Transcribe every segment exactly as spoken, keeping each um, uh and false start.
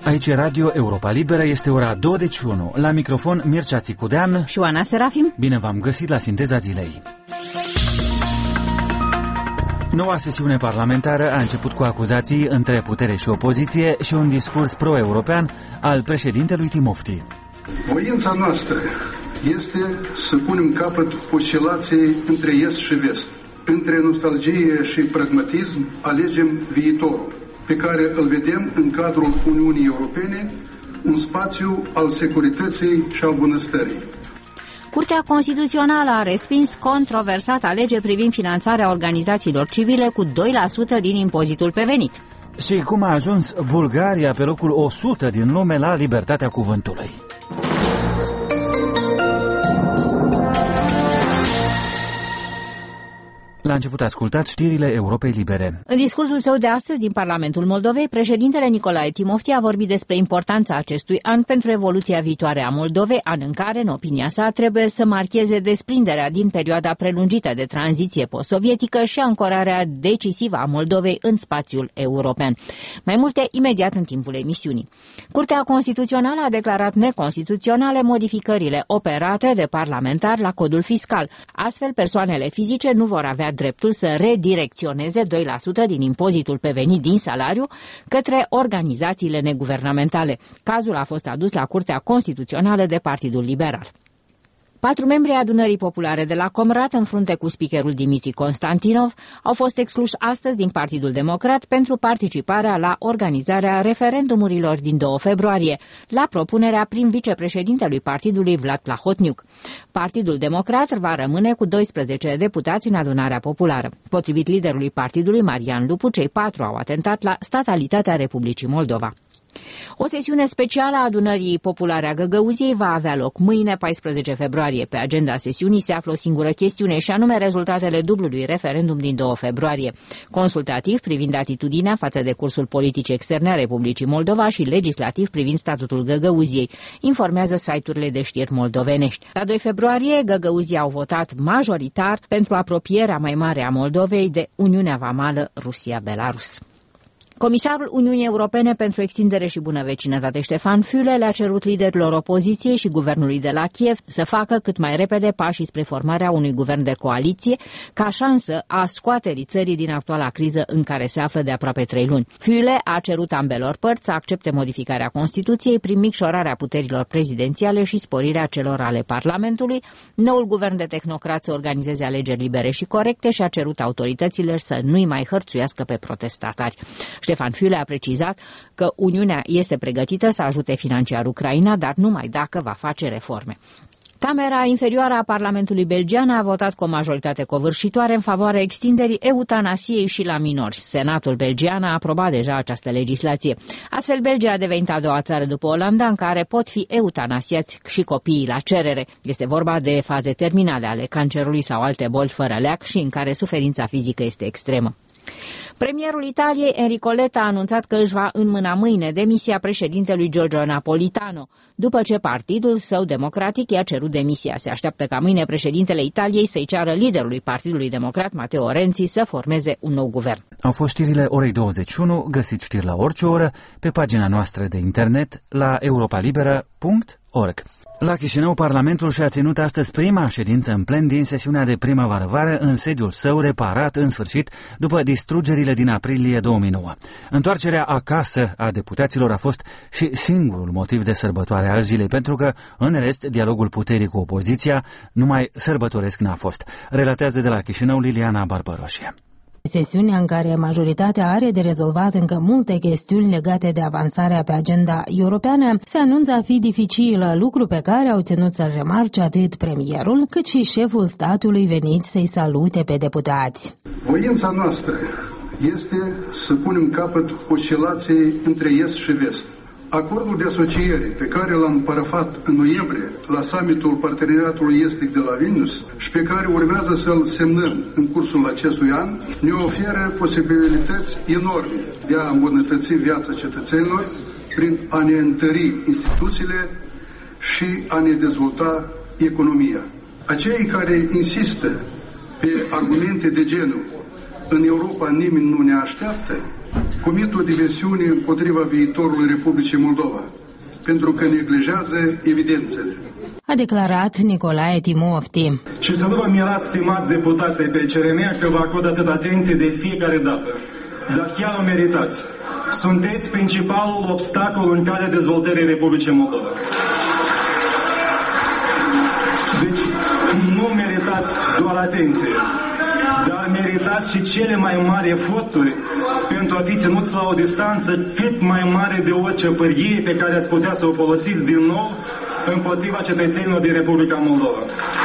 Aici e Radio Europa Liberă, este ora douăzeci și unu. La microfon Mircea Țicudean și Oana Serafim. Bine v-am găsit la Sinteza Zilei. Noua sesiune parlamentară a început cu acuzații între putere și opoziție și un discurs pro-european al președintelui Timofti. Voința noastră este să punem capăt oscilației între est și vest. Între nostalgie și pragmatism alegem viitorul, pe care îl vedem în cadrul Uniunii Europene, un spațiu al securității și al bunăstării. Curtea Constituțională a respins controversata lege privind finanțarea organizațiilor civile cu doi la sută din impozitul pe venit. Și cum a ajuns Bulgaria pe locul o sută din lume la libertatea cuvântului. La început ascultați știrile Europei Libere. În discursul său de astăzi din Parlamentul Moldovei, președintele Nicolae Timofti a vorbit despre importanța acestui an pentru evoluția viitoare a Moldovei, an în care, în opinia sa, trebuie să marcheze desprinderea din perioada prelungită de tranziție post-sovietică și ancorarea decisivă a Moldovei în spațiul european. Mai multe imediat în timpul emisiunii. Curtea Constituțională a declarat neconstituționale modificările operate de parlamentari la codul fiscal. Astfel, persoanele fizice nu vor avea dreptul să redirecționeze doi la sută din impozitul pe venit din salariu către organizațiile neguvernamentale. Cazul a fost adus la Curtea Constituțională de Partidul Liberal. Patru membri ai Adunării Populare de la Comrat, în frunte cu speakerul Dimitri Constantinov, au fost excluși astăzi din Partidul Democrat pentru participarea la organizarea referendumurilor din doi februarie, la propunerea prin vicepreședintelui partidului Vlad Plahotniuc. Partidul Democrat va rămâne cu doisprezece deputați în Adunarea Populară. Potrivit liderului partidului, Marian Lupu, cei patru au atentat la statalitatea Republicii Moldova. O sesiune specială a Adunării Populare a Găgăuziei va avea loc mâine, paisprezece februarie. Pe agenda sesiunii se află o singură chestiune, și anume rezultatele dublului referendum din doi februarie. Consultativ privind atitudinea față de cursul politic externe a Republicii Moldova și legislativ privind statutul Găgăuziei, informează site-urile de știri moldovenești. La doi februarie, Găgăuzii au votat majoritar pentru apropierea mai mare a Moldovei de Uniunea Vamală Rusia-Belarus. Comisarul Uniunii Europene pentru Extindere și Bună Vecinătate Ștefan Füle le-a cerut liderilor opoziției și guvernului de la Kiev să facă cât mai repede pașii spre formarea unui guvern de coaliție, ca șansă a scoaterii țării din actuala criză în care se află de aproape trei luni. Füle a cerut ambelor părți să accepte modificarea Constituției prin micșorarea puterilor prezidențiale și sporirea celor ale Parlamentului. Noul guvern de tehnocrați să organizeze alegeri libere și corecte și a cerut autorităților să nu-i mai hărțuiască pe protestatari. Ștefan Füle a precizat că Uniunea este pregătită să ajute financiar Ucraina, dar numai dacă va face reforme. Camera inferioară a Parlamentului belgian a votat cu o majoritate covârșitoare în favoarea extinderii eutanasiei și la minori. Senatul belgian a aprobat deja această legislație. Astfel, Belgia a devenit a doua țară după Olanda în care pot fi eutanasiați și copiii la cerere. Este vorba de faze terminale ale cancerului sau alte boli fără leac și în care suferința fizică este extremă. Premierul Italiei, Enrico Letta, a anunțat că își va înmâna mâine demisia președintelui Giorgio Napolitano, după ce partidul său democratic i-a cerut demisia. Se așteaptă ca mâine președintele Italiei să-i ceară liderului Partidului Democrat, Matteo Renzi, să formeze un nou guvern. Au fost știrile orei douăzeci și unu, găsiți știri la orice oră pe pagina noastră de internet la europalibera punct org. La Chișinău, Parlamentul și-a ținut astăzi prima ședință în plen din sesiunea de primăvară-vară în sediul său reparat în sfârșit după distrugerile din aprilie două mii nouă. Întoarcerea acasă a deputaților a fost și singurul motiv de sărbătoare al zilei, pentru că, în rest, dialogul puterii cu opoziția numai sărbătoresc n-a fost. Relatează de la Chișinău Liliana Barbaroșie. Sesiunea în care majoritatea are de rezolvat încă multe chestiuni legate de avansarea pe agenda europeană se anunță a fi dificilă, lucru pe care au ținut să-l remarce atât premierul, cât și șeful statului venit să-i salute pe deputați. Voința noastră este să punem capăt oscilației între est și vest. Acordul de asociere pe care l-am parafat în noiembrie la summitul Parteneriatului Estic de la Vilnius și pe care urmează să-l semnăm în cursul acestui an ne oferă posibilități enorme de a îmbunătăți viața cetățenilor prin a ne întări instituțiile și a ne dezvolta economia. Acei care insistă pe argumente de genul "în Europa nimeni nu ne așteaptă", comit o diversiune împotriva viitorului Republicii Moldova, pentru că neglijează evidențele. A declarat Nicolae Timofti. Și să nu vă mirați, stimați deputații pe C R N, că vă acord atât atenție de fiecare dată, dar chiar o meritați. Sunteți principalul obstacol în calea dezvoltării Republicii Moldova. Deci nu meritați doar atenție, dar meritați și cele mai mari eforturi pentru a fi ținuți la o distanță cât mai mare de orice pârghie pe care ați putea să o folosiți din nou împotriva cetățenilor din Republica Moldova.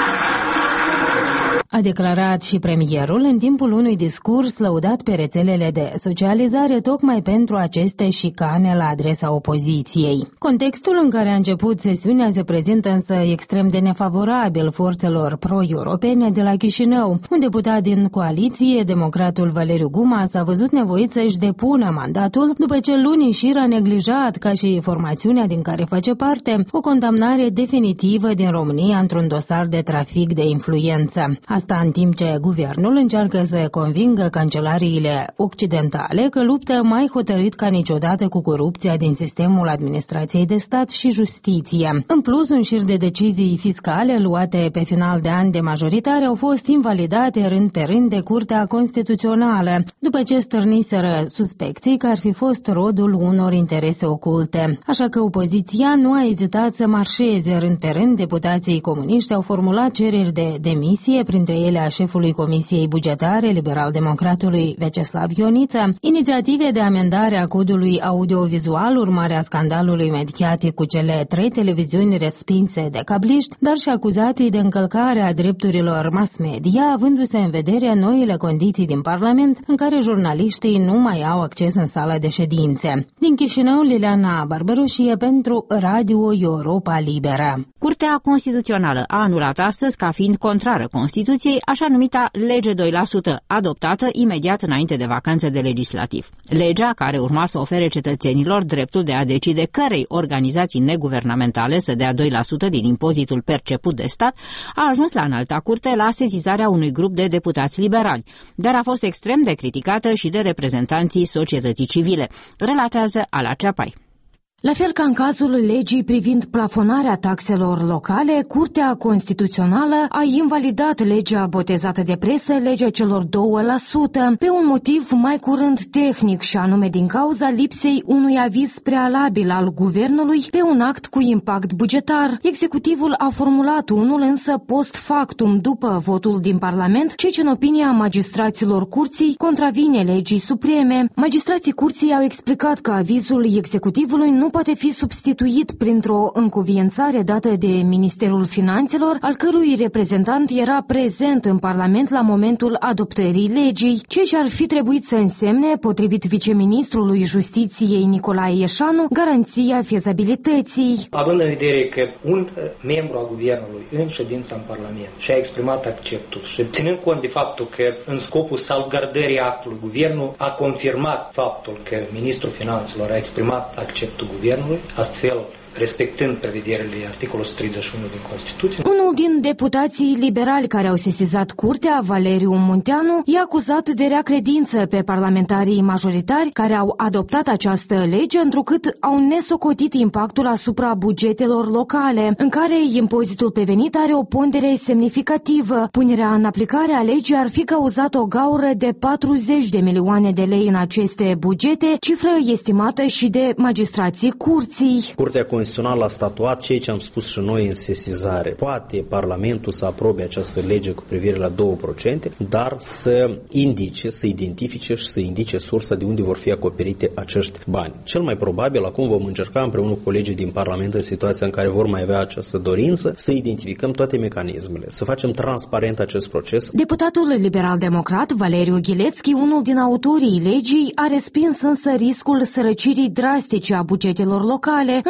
A declarat și premierul în timpul unui discurs lăudat pe rețelele de socializare tocmai pentru aceste șicane la adresa opoziției. Contextul în care a început sesiunea se prezintă însă extrem de nefavorabil forțelor pro-europene de la Chișinău. Un deputat din coaliție, democratul Valeriu Guma, s-a văzut nevoit să-și depună mandatul după ce luni șir a neglijat, ca și formațiunea din care face parte, o condamnare definitivă din România într-un dosar de trafic de influență. Asta în timp ce guvernul încearcă să convingă cancelariile occidentale că luptă mai hotărât ca niciodată cu corupția din sistemul administrației de stat și justiție. În plus, un șir de decizii fiscale luate pe final de an de majoritate au fost invalidate rând pe rând de Curtea Constituțională, după ce stârniseră suspecții că ar fi fost rodul unor interese oculte. Așa că opoziția nu a ezitat să marșeze rând pe rând. Deputații comuniști au formulat cereri de demisie, printre ele a șefului Comisiei Bugetare, liberal-democratului Veceslav Ioniță, inițiative de amendare a codului audiovizual, urmarea scandalului mediatic cu cele trei televiziuni respinse de cabliști, dar și acuzații de încălcare a drepturilor mass media, avându-se în vedere noile condiții din Parlament în care jurnaliștii nu mai au acces în sala de ședințe. Din Chișinău, Liliana Barbaroșie pentru Radio Europa Liberă. Curtea Constituțională a anulat astăzi, ca fiind contrară Constituției, așa numita lege doi la sută, adoptată imediat înainte de vacanțe de legislativ. Legea, care urma să ofere cetățenilor dreptul de a decide cărei organizații neguvernamentale să dea doi la sută din impozitul perceput de stat, a ajuns la Înalta Curte la sesizarea unui grup de deputați liberali, dar a fost extrem de criticată și de reprezentanții societății civile, relatează Ala Ceapai. La fel ca în cazul legii privind plafonarea taxelor locale, Curtea Constituțională a invalidat legea botezată de presă, legea celor doi la sută, pe un motiv mai curând tehnic, și anume din cauza lipsei unui aviz prealabil al guvernului pe un act cu impact bugetar. Executivul a formulat unul însă post factum, după votul din Parlament, ceea ce în opinia magistraților curții contravine legii supreme. Magistrații curții au explicat că avizul executivului nu poate fi substituit printr-o încuviințare dată de Ministerul Finanțelor, al cărui reprezentant era prezent în Parlament la momentul adoptării legii, ceea ce ar fi trebuit să însemne, potrivit viceministrului Justiției Nicolae Ieșanu, garanția fezabilității. Având în vedere că un membru al guvernului în ședința în Parlament și-a exprimat acceptul și ținând cont de faptul că în scopul salvgardării actului guvernul a confirmat faptul că ministrul Finanțelor a exprimat acceptul guvernului, astfel respectând prevederile articolul o sută treizeci și unu din Constituție. Unul din deputații liberali care au sesizat curtea, Valeriu Munteanu, i-a acuzat de rea credință pe parlamentarii majoritari care au adoptat această lege, întrucât au nesocotit impactul asupra bugetelor locale, în care impozitul pe venit are o pondere semnificativă. Punerea în aplicare a legii ar fi cauzat o gaură de patruzeci de milioane de lei în aceste bugete, cifră estimată și de magistrații curții. Curtea Constituțională a statuat ceea ce am spus și noi în sesizare. Poate Parlamentul să aprobe această lege cu privire la două la sută, dar să indice, să identifice și să indice sursa de unde vor fi acoperite acești bani. Cel mai probabil, acum vom încerca împreună cu colegii din Parlament, în situația în care vor mai avea această dorință, să identificăm toate mecanismele, să facem transparent acest proces. Deputatul liberal-democrat Valeriu Ghilețchi, unul din autorii legii, a respins însă riscul sărăcirii drastice a bugetelor locale, întrucât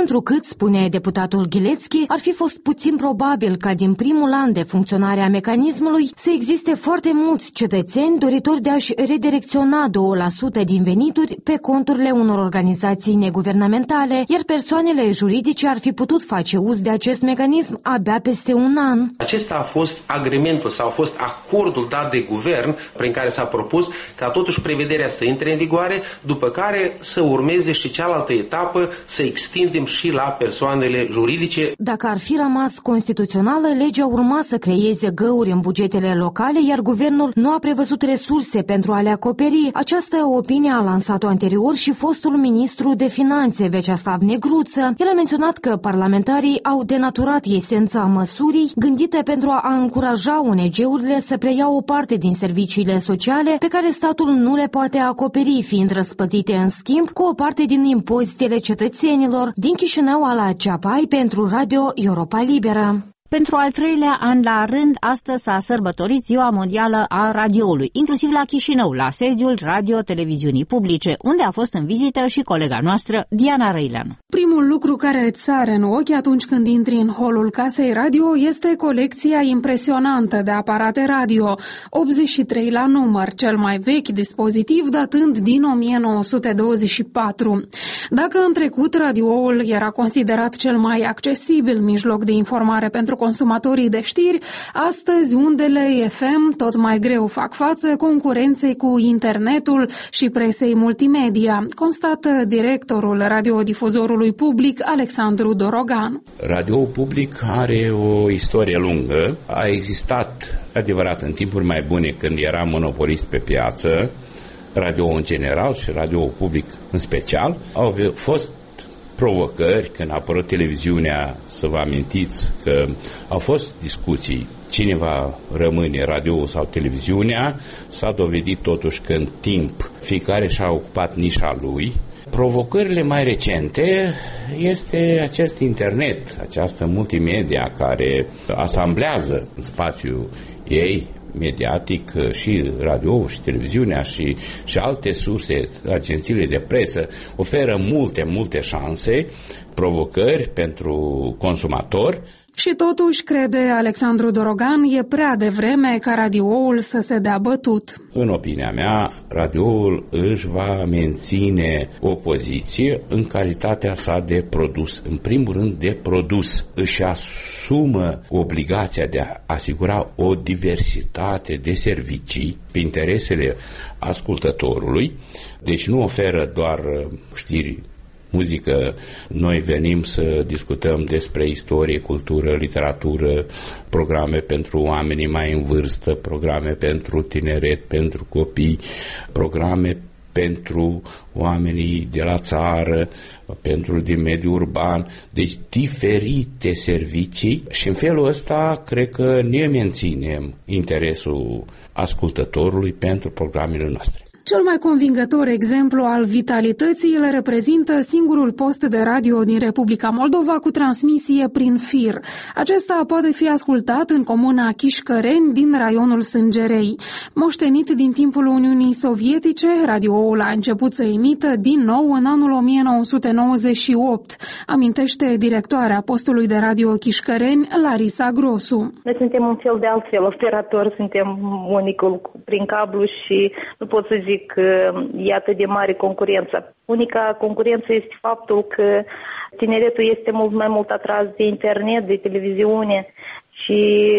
mult, spune deputatul Ghilețchi, ar fi fost puțin probabil ca din primul an de funcționare a mecanismului să existe foarte mulți cetățeni doritori de a-și redirecționa două la sută din venituri pe conturile unor organizații neguvernamentale, iar persoanele juridice ar fi putut face uz de acest mecanism abia peste un an. Acesta a fost agreementul sau a fost acordul dat de guvern prin care s-a propus ca totuși prevederea să intre în vigoare, după care să urmeze și cealaltă etapă, să extindem și la persoanele juridice. Dacă ar fi rămas constituțională, legea urma să creeze găuri în bugetele locale, iar guvernul nu a prevăzut resurse pentru a le acoperi. Această opinie a lansat-o anterior și fostul ministru de Finanțe, Veceslav Negruță. El a menționat că parlamentarii au denaturat esența măsurii gândite pentru a încuraja O N G-urile să preia o parte din serviciile sociale pe care statul nu le poate acoperi, fiind răsplătite în schimb cu o parte din impozitele cetățenilor. Din Chișinău, Ala Ceapai pentru Radio Europa Liberă. Pentru al treilea an la rând, astăzi s-a sărbătorit Ziua Mondială a Radioului, inclusiv la Chișinău, la sediul Radio-Televiziunii Publice, unde a fost în vizită și colega noastră, Diana Răileanu. Primul lucru care îți sare în ochi atunci când intri în holul Casei Radio este colecția impresionantă de aparate radio, optzeci și trei la număr, cel mai vechi dispozitiv datând din o mie nouă sute douăzeci și patru. Dacă în trecut radioul era considerat cel mai accesibil mijloc de informare pentru consumatorii de știri, astăzi undele F M tot mai greu fac față concurenței cu internetul și presei multimedia, constată directorul radiodifuzorului public Alexandru Dorogan. Radioul public are o istorie lungă, a existat adevărat în timpuri mai bune când era monopolist pe piață, radio în general și radioul public în special, au fost provocări, când a apărut televiziunea, să vă amintiți că au fost discuții cine va rămâne, radioul sau televiziunea. S-a dovedit totuși că în timp fiecare și-a ocupat nișa lui. Provocările mai recente este acest internet, această multimedia care asamblează în spațiul ei mediatic și radio și televiziunea și, și alte surse, agențiile de presă oferă multe, multe șanse, provocări pentru consumatori. Și totuși, crede Alexandru Dorogan, e prea devreme ca radioul să se dea bătut. În opinia mea, radioul își va menține o poziție în calitatea sa de produs. În primul rând de produs. Își asumă obligația de a asigura o diversitate de servicii pe interesele ascultătorului. Deci nu oferă doar știri, muzică. Noi venim să discutăm despre istorie, cultură, literatură, programe pentru oamenii mai în vârstă, programe pentru tineret, pentru copii, programe pentru oamenii de la țară, pentru din mediul urban, deci diferite servicii și în felul ăsta cred că ne menținem interesul ascultătorului pentru programele noastre. Cel mai convingător exemplu al vitalității îl reprezintă singurul post de radio din Republica Moldova cu transmisie prin fir. Acesta poate fi ascultat în comuna Chișcăreni din raionul Sângerei. Moștenit din timpul Uniunii Sovietice, radioul a început să emită din nou în anul o mie nouă sute nouăzeci și opt, amintește directoarea postului de radio Chișcăreni, Larisa Grosu. Noi suntem un fel de altfel, operator, suntem unicul prin cablu și nu pot să zic că e atât de mare concurență. Unica concurență este faptul că tineretul este mult mai mult atras de internet, de televiziune și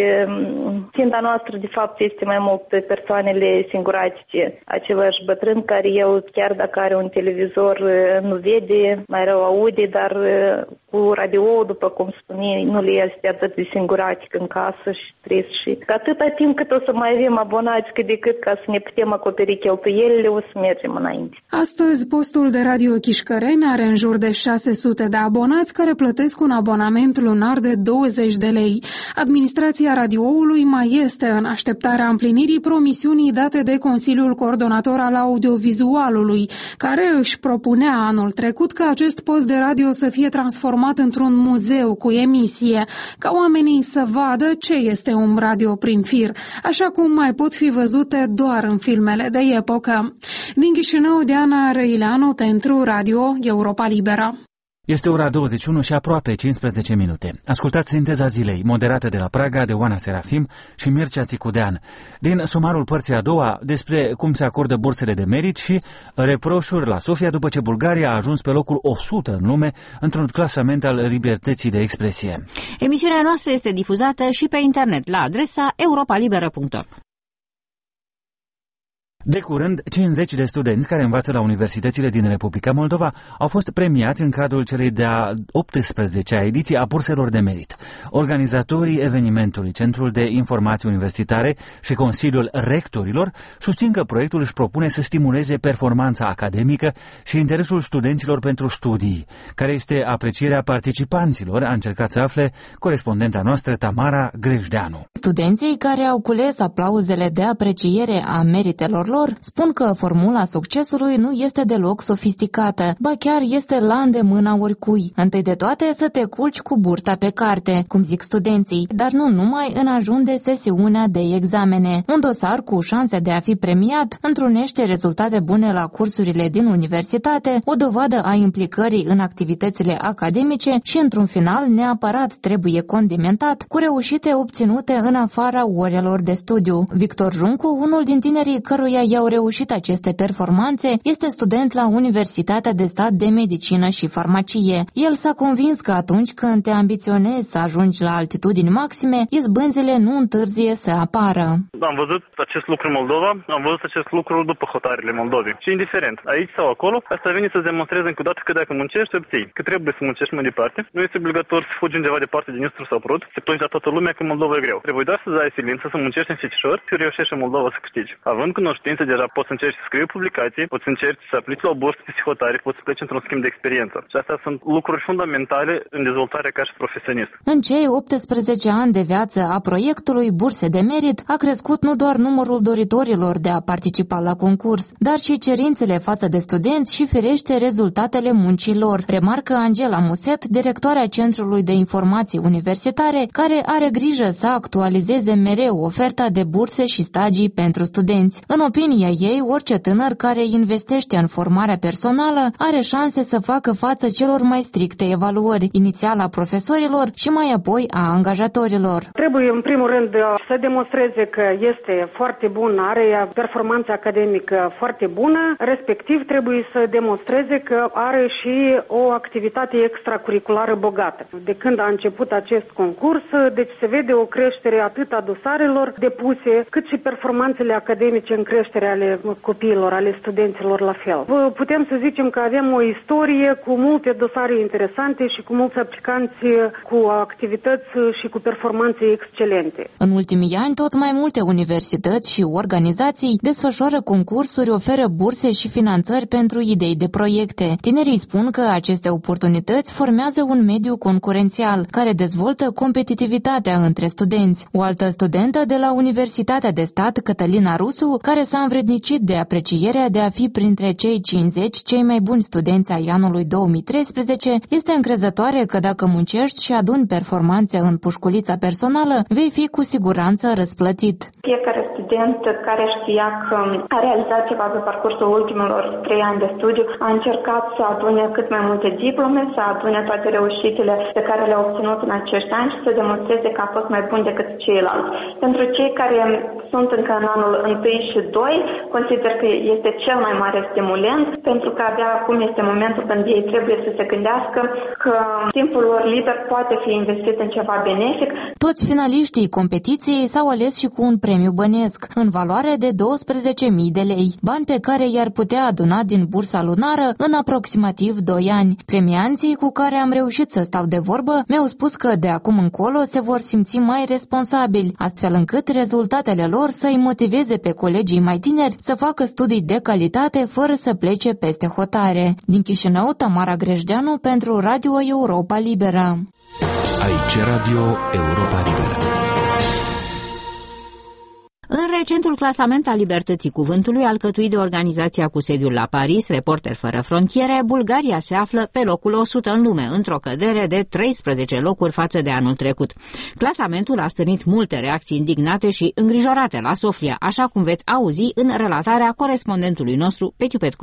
ținta noastră de fapt este mai mult pe persoanele singuratice. Același bătrân care el chiar dacă are un televizor nu vede, mai rău aude, dar cu radio, după cum spune, nu le este atât de singuratic în casă și trist. Și că atâta timp cât o să mai avem abonați cât de cât ca să ne putem acoperi cheltuielile, o să mergem înainte. Astăzi, postul de radio Chișcăreni are în jur de șase sute de abonați care plătesc un abonament lunar de douăzeci de lei. Administrația radioului mai este în așteptarea împlinirii promisiunii date de Consiliul Coordonator al Audiovizualului, care își propunea anul trecut ca acest post de radio să fie transformat într-un muzeu cu emisie, ca oamenii să vadă ce este un radio prin fir, așa cum mai pot fi văzute doar în filmele de epocă. Din Chișinău, Diana Răileanu pentru Radio Europa Liberă. Este ora douăzeci și unu și aproape cincisprezece minute. Ascultați sinteza zilei, moderată de la Praga de Oana Serafim și Mircea Țicudean. Din sumarul părții a doua, despre cum se acordă bursele de merit și reproșuri la Sofia după ce Bulgaria a ajuns pe locul o sută în lume într-un clasament al libertății de expresie. Emisiunea noastră este difuzată și pe internet la adresa europa liberă punct org. De curând, cincizeci de studenți care învață la universitățile din Republica Moldova au fost premiați în cadrul celei de-a optsprezecea ediții a burselor de merit. Organizatorii evenimentului, Centrul de Informații Universitare și Consiliul Rectorilor susțin că proiectul își propune să stimuleze performanța academică și interesul studenților pentru studii. Care este aprecierea participanților, a încercat să afle corespondenta noastră Tamara Grejdeanu. Studenții care au cules aplauzele de apreciere a meritelor lor spun că formula succesului nu este deloc sofisticată, ba chiar este la îndemâna oricui. Întâi de toate să te culci cu burta pe carte, cum zic studenții, dar nu numai în ajun de sesiunea de examene. Un dosar cu șanse de a fi premiat întrunește rezultate bune la cursurile din universitate, o dovadă a implicării în activitățile academice și, într-un final, neapărat trebuie condimentat cu reușite obținute în afara orelor de studiu. Victor Juncu, unul din tinerii căruia i-au reușit aceste performanțe, este student la Universitatea de Stat de Medicină și Farmacie. El s-a convins că atunci când te ambiționezi să ajungi la altitudini maxime, izbânzile nu întârzie să apară. Am văzut acest lucru în Moldova, am văzut acest lucru după hotarele Moldovei. Și indiferent, aici sau acolo, asta vine să demonstreze încă o dată că dacă muncești, obții. Că trebuie să muncești mai departe. Nu este obligatoriu să fugi undeva departe din Istru sau Prut, să plângi la toată lumea că Moldova e greu. Trebuie doar să ai silință, să muncești în fișor și reușești în Moldova să câștigi. Având cunoștință, deja poți să încerci să scrii publicații, poți să încerci să aplici la o bursă de psihotare, poți să pleci într-un schimb de experiență. Și astea sunt lucruri fundamentale în dezvoltarea ca și profesionist. În cei optsprezece ani de viață a proiectului Burse de Merit a crescut nu doar numărul doritorilor de a participa la concurs, dar și cerințele față de studenți și, firește, rezultatele muncii lor, remarcă Angela Muset, directoarea Centrului de Informații Universitare, care are grijă să actualizeze mereu oferta de burse și stagii pentru studenți. În opinia ei, orice tânăr care investește în formarea personală are șanse să facă față celor mai stricte evaluări, inițial a profesorilor și mai apoi a angajatorilor. Trebuie în primul rând să demonstreze că este foarte bun, are performanță academică foarte bună, respectiv trebuie să demonstreze că are și o activitate extracurriculară bogată. De când a început acest concurs, deci se vede o creștere atât a dosarelor depuse, cât și performanțele academice în creștere ale copiilor, ale studenților la fel. Putem să zicem că avem o istorie cu multe dosare interesante și cu mulți aplicanți cu activități și cu performanțe excelente. În ultimii ani, tot mai multe universități și organizații desfășoară concursuri, oferă burse și finanțări pentru idei de proiecte. Tinerii spun că aceste oportunități formează un mediu concurențial care dezvoltă competitivitatea între studenți. O altă studentă de la Universitatea de Stat, Cătălina Rusu, care s-a învrednicit de aprecierea de a fi printre cei cincizeci cei mai buni studenți ai anului două mii treisprezece, este încrezătoare că dacă muncești și aduni performanțe în pușculița personală, vei fi cu siguranță răsplătit. Fiecare student care știa că a realizat ceva pe parcursul ultimilor trei ani de studiu a încercat să adune cât mai multe diplome, să adune toate reușitele pe care le-a obținut în acești ani și să demonstreze că a fost mai bun decât ceilalți. Pentru cei care sunt încă în anul unu și doi, consider că este cel mai mare stimulent, pentru că abia acum este momentul când ei trebuie să se gândească că timpul lor liber poate fi investit în ceva benefic. Toți finaliștii competiției s-au ales și cu un premiu bănesc, în valoare de douăsprezece mii de lei, bani pe care i-ar putea aduna din bursa lunară în aproximativ doi ani. Premianții cu care am reușit să stau de vorbă mi-au spus că de acum încolo se vor simți mai responsabili, astfel încât rezultatele lor să-i motiveze pe colegii mai tineri să facă studii de calitate fără să plece peste hotare. Din Chișinău, Tamara Grejdeanu pentru Radio Europa Liberă. Aici Radio Europa Liberă. În recentul clasament al libertății cuvântului, alcătuit de organizația cu sediul la Paris, Reporteri Fără Frontiere, Bulgaria se află pe locul o sută în lume, într-o cădere de treisprezece locuri față de anul trecut. Clasamentul a stârnit multe reacții indignate și îngrijorate la Sofia, așa cum veți auzi în relatarea corespondentului nostru, Petiu Petkov.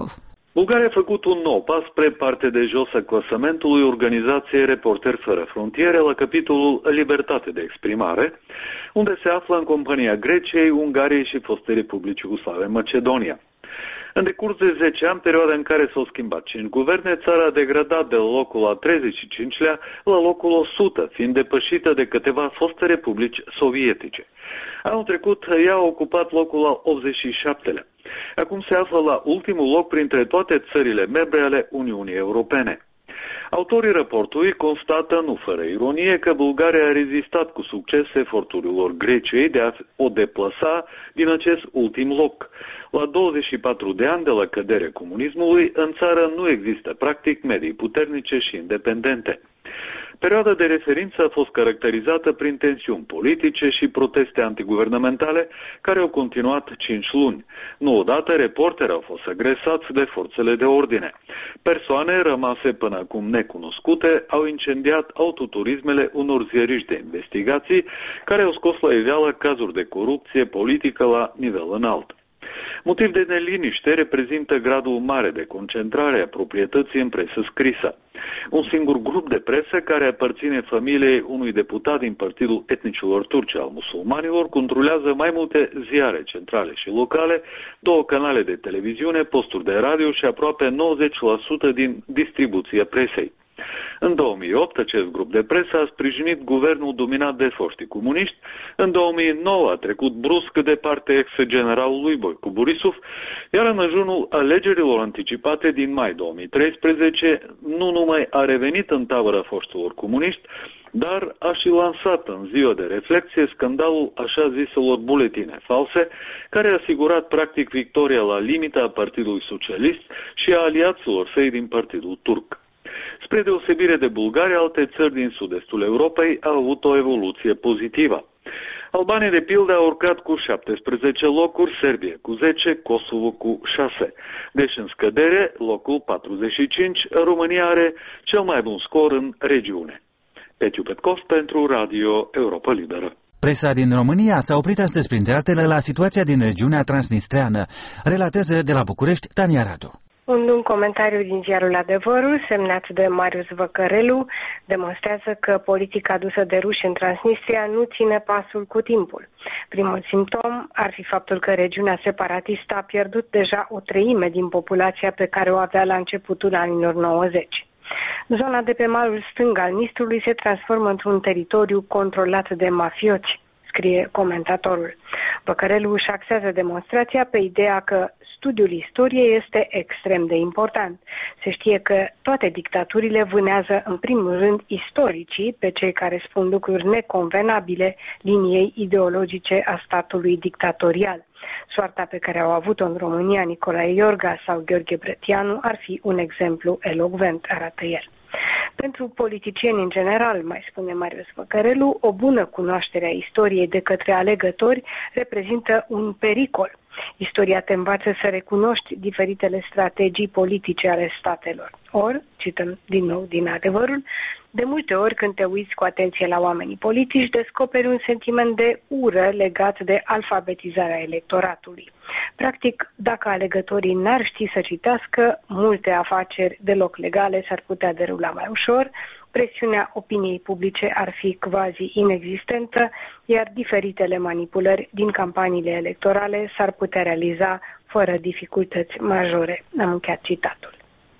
Bulgaria a făcut un nou pas spre partea de jos a clasamentului organizației Reporteri Fără Frontiere la capitolul Libertate de exprimare, unde se află în compania Greciei, Ungariei și fostei Republici Iugoslave Macedonia. În decurs de zece ani, perioada în care s-au schimbat cinci guverne, țara a degradat de locul al treizeci și cincilea la locul o sută, fiind depășită de câteva foste republici sovietice. Anul trecut, ea a ocupat locul al optzeci și șaptelea. Acum se află la ultimul loc printre toate țările membre ale Uniunii Europene. Autorii raportului constată, nu fără ironie, că Bulgaria a rezistat cu succes eforturilor Greciei de a o deplasa din acest ultim loc. La douăzeci și patru de ani de la căderea comunismului, în țară nu există practic medii puternice și independente. Perioada de referință a fost caracterizată prin tensiuni politice și proteste antiguvernamentale care au continuat cinci luni. Nu odată, reporteri au fost agresați de forțele de ordine. Persoane rămase până acum necunoscute au incendiat autoturismele unor ziariști de investigații care au scos la iveală cazuri de corupție politică la nivel înalt. Motiv de neliniște reprezintă gradul mare de concentrare a proprietății în presă scrisă. Un singur grup de presă care aparține familiei unui deputat din Partidul Etnicilor Turci al Musulmanilor controlează mai multe ziare centrale și locale, două canale de televiziune, posturi de radio și aproape nouăzeci la sută din distribuția presei. În două mii opt, acest grup de presă a sprijinit guvernul dominat de foștii comuniști. În două mii nouă a trecut brusc de partea ex-generalului Boicu Borisov, iar în ajunul alegerilor anticipate din mai două mii treisprezece, nu numai a revenit în tabăra foștilor comuniști, dar a și lansat în ziua de reflecție scandalul așa ziselor buletine false, care a asigurat practic victoria la limita a Partidului Socialist și a aliaților săi din Partidul Turc. Spre deosebire de Bulgaria, alte țări din sud-estul Europei au avut o evoluție pozitivă. Albania, de pildă, a urcat cu șaptesprezece locuri, Serbia cu zece, Kosovo cu șase. Deci în scădere, locul patruzeci și cinci, România are cel mai bun scor în regiune. Petiu Petkov pentru Radio Europa Liberă. Presa din România s-a oprit astăzi, printre altele, la situația din regiunea transnistreană. Relatează de la București Tania Radu. Un lung comentariu din ziarul Adevărul, semnat de Marius Văcărelu, demonstrează că politica adusă de ruși în Transnistria nu ține pasul cu timpul. Primul simptom ar fi faptul că regiunea separatistă a pierdut deja o treime din populația pe care o avea la începutul anilor nouăzeci. Zona de pe malul stâng al Nistrului se transformă într-un teritoriu controlat de mafioți, scrie comentatorul. Văcărelu își axează demonstrația pe ideea că studiul istoriei este extrem de important. Se știe că toate dictaturile vânează în primul rând istoricii pe cei care spun lucruri neconvenabile liniei ideologice a statului dictatorial. Soarta pe care au avut-o în România Nicolae Iorga sau Gheorghe Brătianu ar fi un exemplu elocvent, arată el. Pentru politicieni în general, mai spune Marius Văcărelu, o bună cunoaștere a istoriei de către alegători reprezintă un pericol. Istoria te învață să recunoști diferitele strategii politice ale statelor. Ori, cităm din nou din Adevărul, de multe ori când te uiți cu atenție la oamenii politici, descoperi un sentiment de ură legat de alfabetizarea electoratului. Practic, dacă alegătorii n-ar ști să citească, multe afaceri deloc legale s-ar putea derula mai ușor, presiunea opiniei publice ar fi quasi inexistentă, iar diferitele manipulări din campaniile electorale s-ar putea realiza fără dificultăți majore. Am încheiat citatul.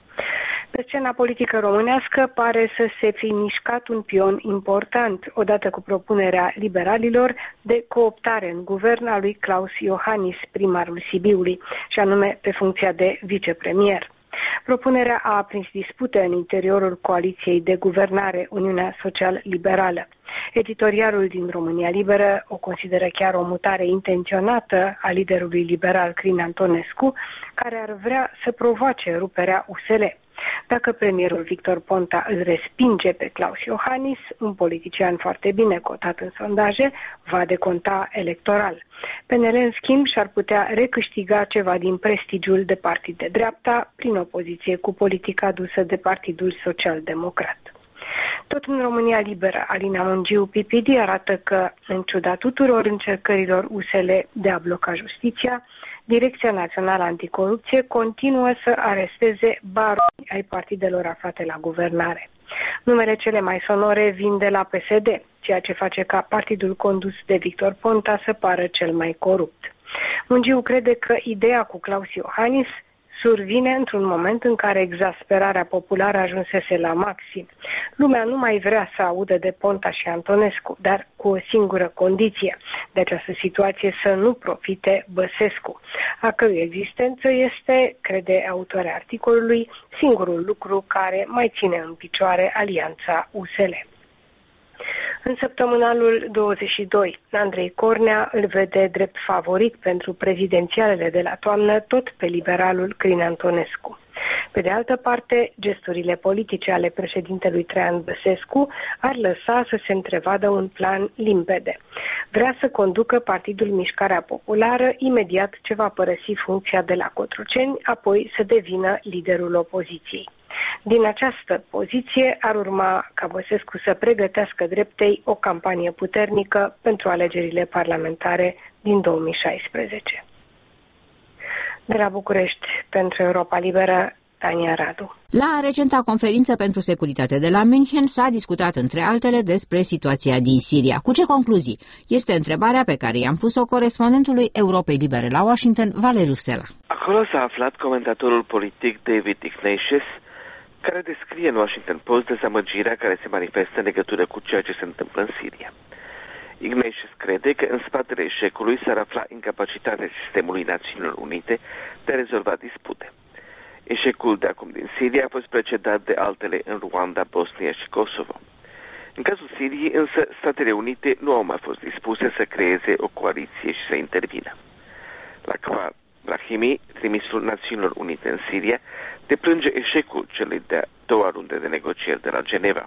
Pe scena politică românească pare să se fi mișcat un pion important, odată cu propunerea liberalilor de cooptare în guvern a lui Klaus Iohannis, primarul Sibiului, și anume pe funcția de vicepremier. Propunerea a aprins dispute în interiorul coaliției de guvernare Uniunea Social-Liberală. Editorialul din România Liberă o consideră chiar o mutare intenționată a liderului liberal Crin Antonescu, care ar vrea să provoace ruperea U S L. Dacă premierul Victor Ponta îl respinge pe Klaus Iohannis, un politician foarte bine cotat în sondaje, va deconta electoral. P N L, în schimb, și-ar putea recâștiga ceva din prestigiul de partid de dreapta prin opoziție cu politica adusă de Partidul Social Democrat. Tot în România Liberă, Alina Mungiu, P P D, arată că, în ciuda tuturor încercărilor U S L de a bloca justiția, Direcția Națională Anticorupție continuă să aresteze baroni ai partidelor aflate la guvernare. Numele cele mai sonore vin de la P S D, ceea ce face ca partidul condus de Victor Ponta să pară cel mai corupt. Mungiu crede că ideea cu Claus Iohannis survine într-un moment în care exasperarea populară ajunsese la maxim. Lumea nu mai vrea să audă de Ponta și Antonescu, dar cu o singură condiție, de această situație să nu profite Băsescu, a cărui existență este, crede autoarea articolului, singurul lucru care mai ține în picioare alianța U S L. În săptămânalul douăzeci și doi, Andrei Cornea îl vede drept favorit pentru prezidențialele de la toamnă tot pe liberalul Crin Antonescu. Pe de altă parte, gesturile politice ale președintelui Traian Băsescu ar lăsa să se întrevadă un plan limpede. Vrea să conducă Partidul Mișcarea Populară imediat ce va părăsi funcția de la Cotroceni, apoi să devină liderul opoziției. Din această poziție ar urma ca Băsescu să pregătească dreptei o campanie puternică pentru alegerile parlamentare din două mii șaisprezece. De la București, pentru Europa Liberă, Tania Radu. La recenta conferință pentru securitate de la München s-a discutat, între altele, despre situația din Siria. Cu ce concluzii? Este întrebarea pe care i-am pus-o corespondentului Europei Libere la Washington, Valeriu Sela. Acolo s-a aflat comentatorul politic David Ignatius, care descrie în Washington Post dezamăgirea care se manifestă în legătură cu ceea ce se întâmplă în Siria. Ignatius crede că în spatele eșecului s-ar afla incapacitatea sistemului Națiunilor Unite de a rezolva dispute. Eșecul de acum din Siria a fost precedat de altele în Rwanda, Bosnia și Kosovo. În cazul Siriei, însă, Statele Unite nu au mai fost dispuse să creeze o coaliție și să intervină. Lakhdar Brahimi, trimisul Națiunilor Unite în Siria, deplânge eșecul celei de-a doua runde de negocieri de la Geneva.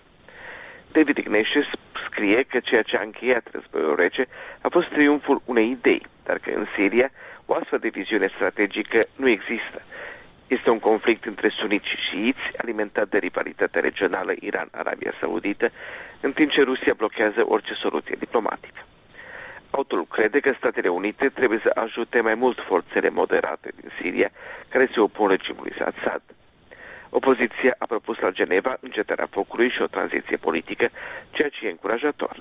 David Ignatius scrie că ceea ce a încheiat războiul rece a fost triumful unei idei, dar că în Siria o astfel de viziune strategică nu există. Este un conflict între suniți și șiiți, alimentat de rivalitatea regională Iran-Arabia Saudită, în timp ce Rusia blochează orice soluție diplomatică. Autorul crede că Statele Unite trebuie să ajute mai mult forțele moderate din Siria, care se opun regimului Assad. Opoziția a propus la Geneva încetarea focului și o tranziție politică, ceea ce e încurajator.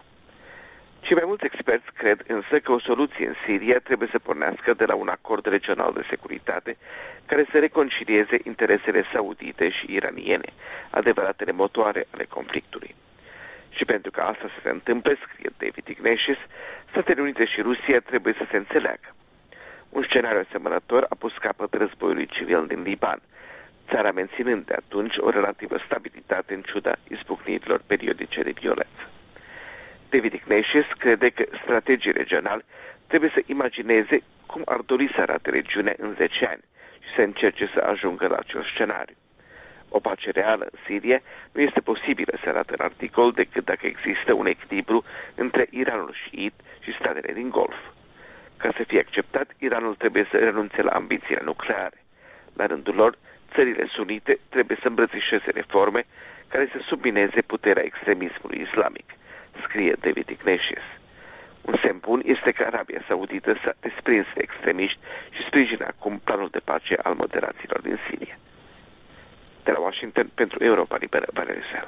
Cei mai mulți experți cred însă că o soluție în Siria trebuie să pornească de la un acord regional de securitate care să reconcilieze interesele saudite și iraniene, adevăratele motoare ale conflictului. Și pentru că asta să se întâmple, scrie David Ignatius, Statele Unite și Rusia trebuie să se înțeleagă. Un scenariu asemănător a pus capăt războiului civil din Liban, țara menținând de atunci o relativă stabilitate în ciuda izbucnirilor periodice de violență. David Ignatius crede că strategii regionali trebuie să imagineze cum ar dori să arate regiunea în zece ani și să încerce să ajungă la acel scenariu. O pace reală în Siria nu este posibilă, se arată în articol, decât dacă există un echilibru între Iranul șiit și statele din Golf. Ca să fie acceptat, Iranul trebuie să renunțe la ambițiile nucleare. La rândul lor, țările sunite trebuie să îmbrățișeze reforme care să submineze puterea extremismului islamic, scrie David Ignatius. Un semn bun este că Arabia Saudită s-a desprins de extremiști și sprijină acum planul de pace al moderaților din Siria. De la Washington, pentru Europa Liberă, Valeriu Sela.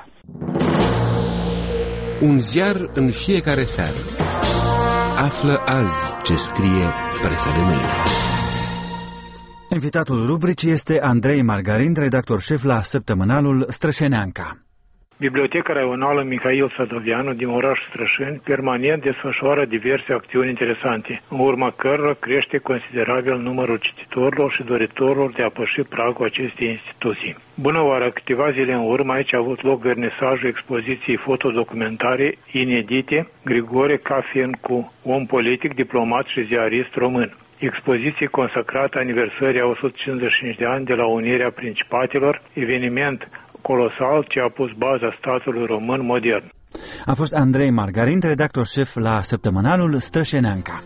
Un ziar în fiecare seară. Află azi ce scrie presa de mâine. Invitatul rubricii este Andrei Margarin, redactor șef la săptămânalul Strășeneanca. Biblioteca Raională Mihail Sadoveanu din orașul Strășeni permanent desfășoară diverse acțiuni interesante, în urma cărora crește considerabil numărul cititorilor și doritorilor de a păși pragul acestei instituții. Bună oară, câteva zile în urmă aici a avut loc vernisajul expoziției fotodocumentare inedite Grigore Cafiencu, om politic, diplomat și ziarist român. Expoziție consacrată aniversării a o sută cincizeci și cinci de ani de la unirea Principatelor, eveniment colosal ce a pus baza statului român modern. A fost Andrei Margarin, redactor șef la săptămânalul Strășeneanca.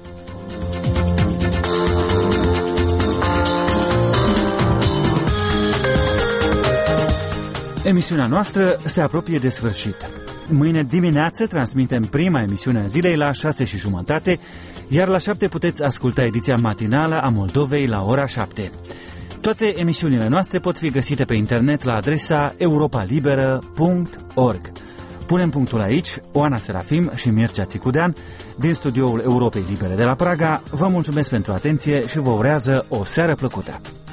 Emisiunea noastră se apropie de sfârșit. Mâine dimineață transmitem prima emisiune a zilei la șase și jumătate, iar la șapte puteți asculta ediția matinală a Moldovei la ora șapte. Toate emisiunile noastre pot fi găsite pe internet la adresa europa liberă punct org. Punem punctul aici. Oana Serafim și Mircea Țicudean din studioul Europei Libere de la Praga vă mulțumesc pentru atenție și vă urează o seară plăcută.